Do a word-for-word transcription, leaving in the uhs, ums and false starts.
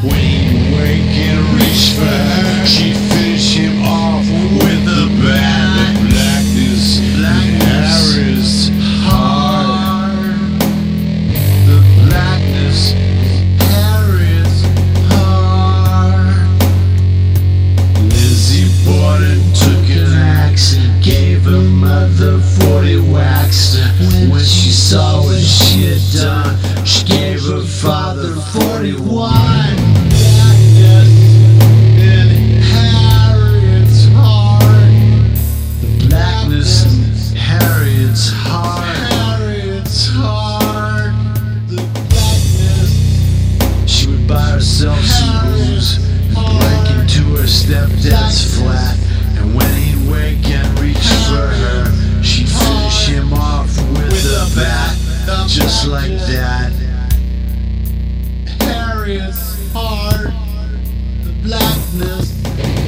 When he'd wake and reach for her, she'd finish him off with the bat. The blackness, blackness, Harriet's heart. The blackness, Harriet's heart. Lizzie bought and took an axe and gave her mother forty whacks. When she saw what she had done, she gave her father forty-one. Blackness in Harriet's heart. The blackness in Harriet's heart. Harriet's heart. The blackness. She would buy herself some booze and break into her stepdad's flat. And when he'd wake and reach for her, she'd finish him off with a bat. Just like that. Harriet's heart, the blackness.